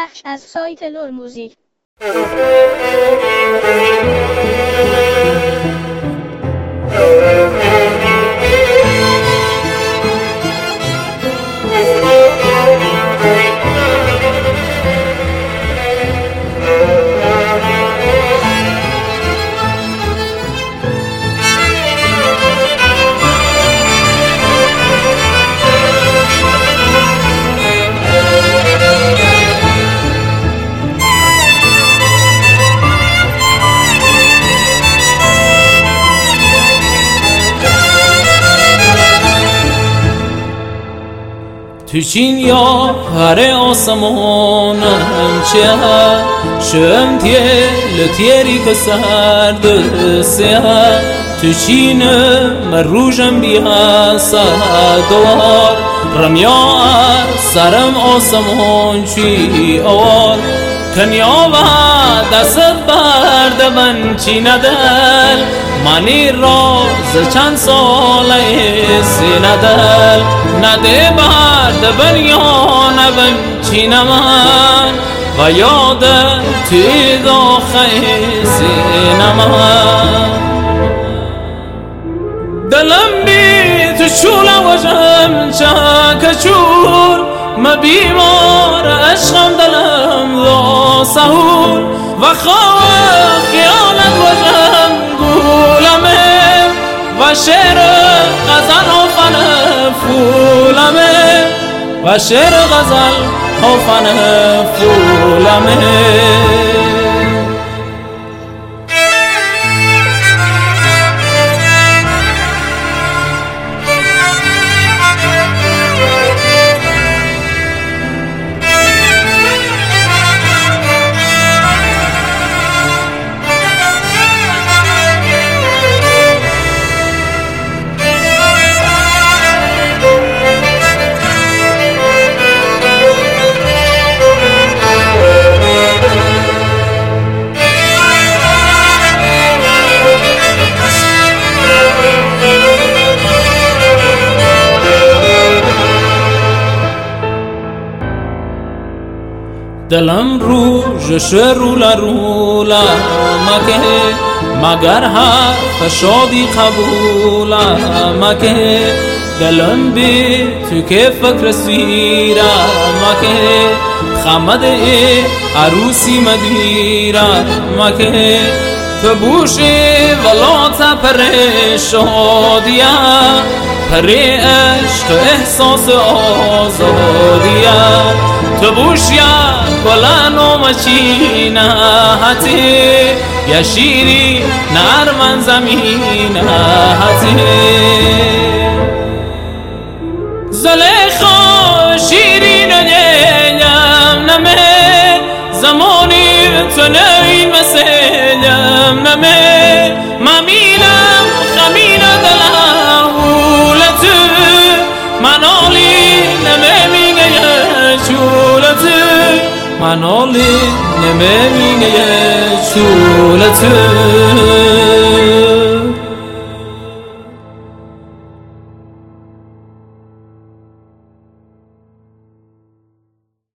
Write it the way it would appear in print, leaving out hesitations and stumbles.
بخش از سایت لور موزیک. تو چین یا هر آسمان چه شم تیری که سرد سیاه تو چین من روشم بیا دوار رمیا سرم آسمان چی آوار کنیا و دست برد من چی ندل منی راز چند ساله سی ندل نده برد بن یا نبن چی نمن و یاد توی داخل سی نمن دلم بی تو چول وجم چک چول ما بیمار عشقم دلم دا سهول و خواه خیالت وجم گولمه و شعر غزل حافن فولمه و شعر غزل حافن فولمه دلم روش رولا رولا مکه مگر حرف شادی قبولا مکه دلم بی تو که فکر سیرا مکه خمد عروسی مدیرا مکه تو بوشی ولا تا پر شادیا پر عشق احساس آزادیا تو بوشیا گلن و مچینه حتی یا شیری نرمن زمینه حتی زلیخا شیرین نیم نمه زمانی تو نوین مسیلم نمه ممینم خمین دلهولتو منالی نمه میگه چولتو منالی نمه میگه چولتو